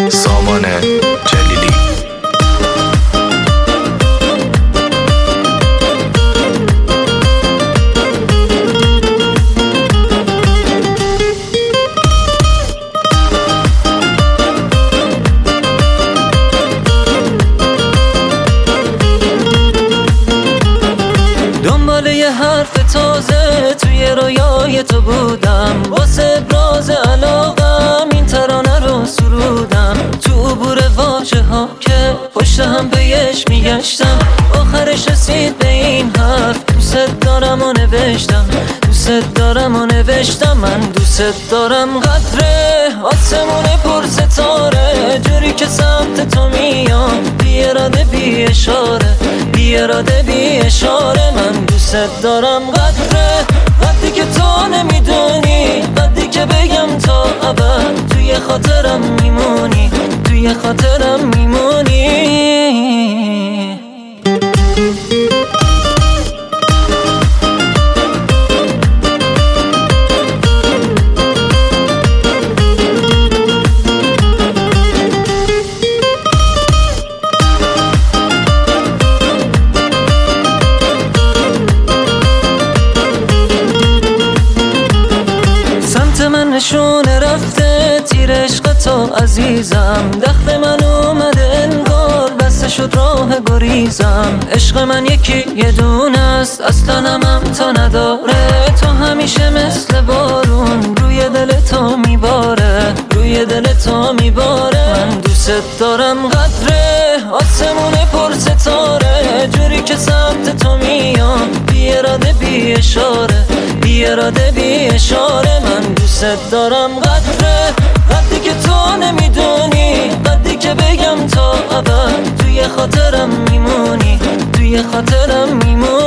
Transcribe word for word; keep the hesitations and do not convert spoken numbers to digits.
سامان جلیلی. دنبال یه حرف تازه توی رویای تو بودم، واسه ابراز علاقم این ترانه رو سرودم. تو عبور واژه ها که پشت هم پیش میگشتم، آخرش رسید به این حرف دوست دارم و نوشتم. دوست دارم و نوشتم من دوست دارم. قدره آسمون پر ستاره جوری که سمت تو میام، بی اراده بی اشاره، بی اراده بی اشاره من دوست دارم. قدره وقتی که تو نمیدونی، وقتی که بگم تا ابد توی خاطرم میمونی، توی خاطرم میمونی. من نشونه رفته تیر عشق تو عزیزم، دخل من اومده انگار بسته شد راه گریزم. عشق من یکی یه دونه است اصلا هم, هم تا نداره، تو همیشه مثل بارون روی دل تو میباره، روی دل تو میباره من دوست دارم. قدره آسمون پر ستاره جوری که سمت تو میام، بی اراده بی اشاره، بی اراده بی اشاره من دوست دارم. قدره وقتی که تو نمیدونی، وقتی که بگم تا ابد توی خاطرم میمونی، توی خاطرم میمونی.